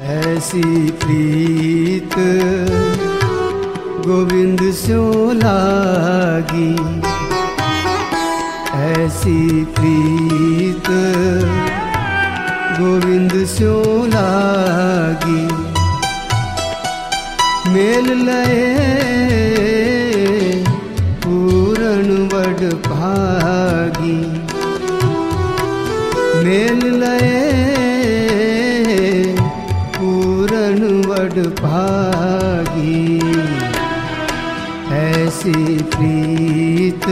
ऐसी प्रीत गोविंद स्यो लागी, ऐसी प्रीत गोविंद स्यो लागी। मेल लए पूरन वड भागी, मेल लए पूरन वड भागी। ऐसी प्रीत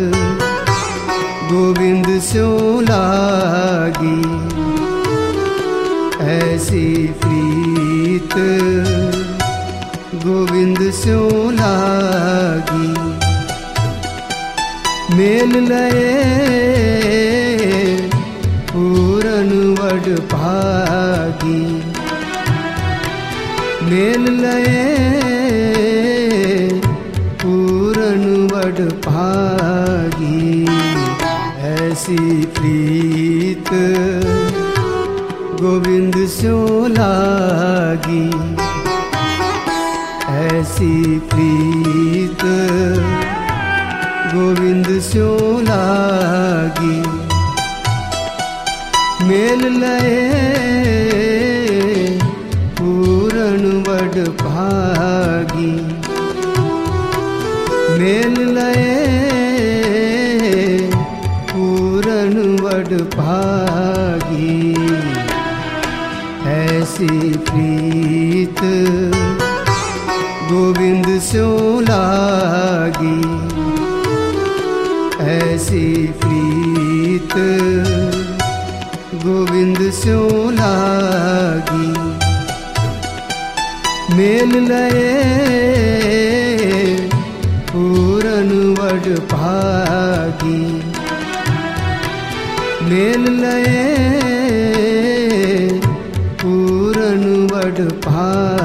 गोविंद स्यो लागी, ऐसी प्रीत गोविंद स्यो लागी। मेल लए पूरन वड भागी, मेल लए पूरन वड भागी। ऐसी प्रीत गोविंद स्यो लागी, ऐसी प्रीत गोविंद स्यो लागी। मेल लए पूरन वड भागी, मेल लए पूरन वड भागी। ऐसी प्रीत गोविंद स्यो लागी, ऐसी प्रीत गोविंद स्यो लागी। मेल लए पूरन वड भागी, मेल लए पूरन वड भागी।